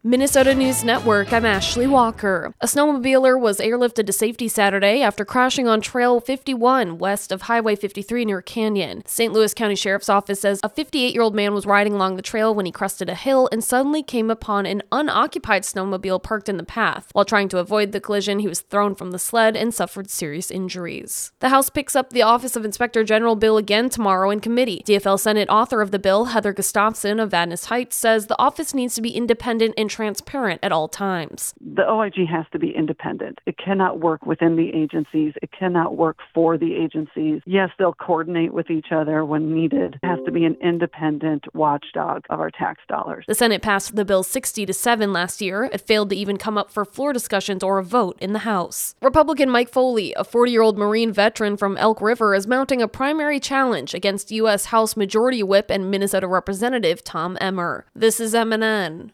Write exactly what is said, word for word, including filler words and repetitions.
Minnesota News Network, I'm Ashley Walker. A snowmobiler was airlifted to safety Saturday after crashing on Trail fifty-one west of Highway fifty-three near Canyon. Saint Louis County Sheriff's Office says a fifty-eight-year-old man was riding along the trail when he crested a hill and suddenly came upon an unoccupied snowmobile parked in the path. While trying to avoid the collision, he was thrown from the sled and suffered serious injuries. The House picks up the Office of Inspector General bill again tomorrow in committee. D F L Senate author of the bill, Heather Gustafson of Vadnais Heights, says the office needs to be independent and transparent at all times. The O I G has to be independent. It cannot work within the agencies. It cannot work for the agencies. Yes, they'll coordinate with each other when needed. It has to be an independent watchdog of our tax dollars. The Senate passed the bill sixty to seven last year. It failed to even come up for floor discussions or a vote in the House. Republican Mike Foley, a forty-year-old Marine veteran from Elk River, is mounting a primary challenge against U S House Majority Whip and Minnesota Representative Tom Emmer. This is M N N.